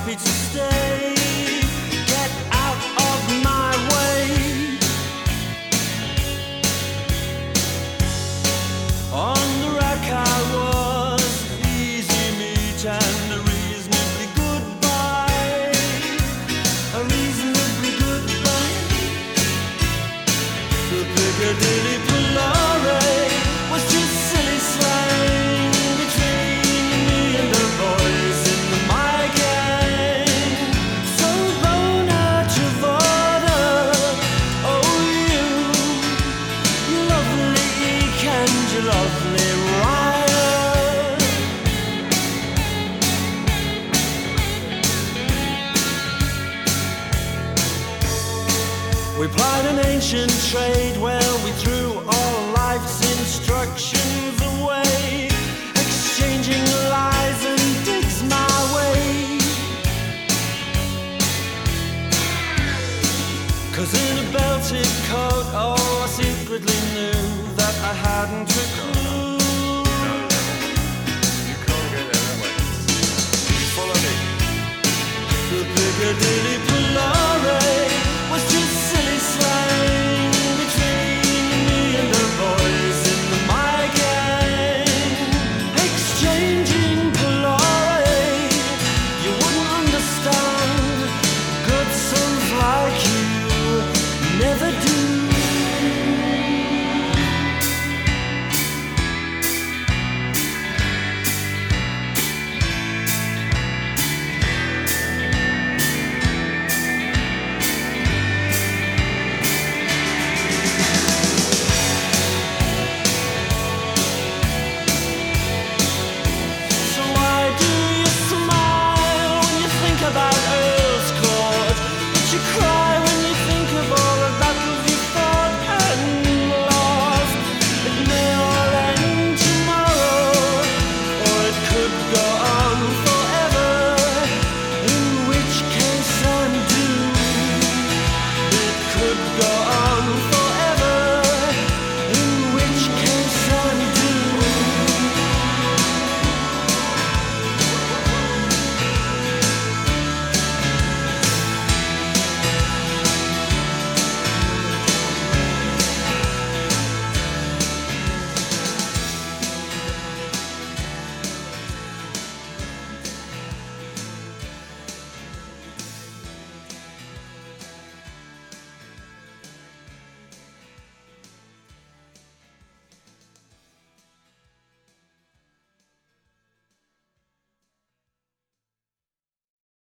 happy to stay. Get out of my way. On the rack I was, easy meat and a reasonably good buy. A reasonably good buy. The Piccadilly Polare was just silly slang between me and the boys in my gang. So Bona Travolta, oh you lovely Eek and you lovely Ryan. We plied an ancient trade where we threw all life's instructions away, exchanging lies and digs my way. 'Cause in a belted coat, oh, I secretly knew that I hadn't a clue. You can't get there that way. You follow me. The Piccadilly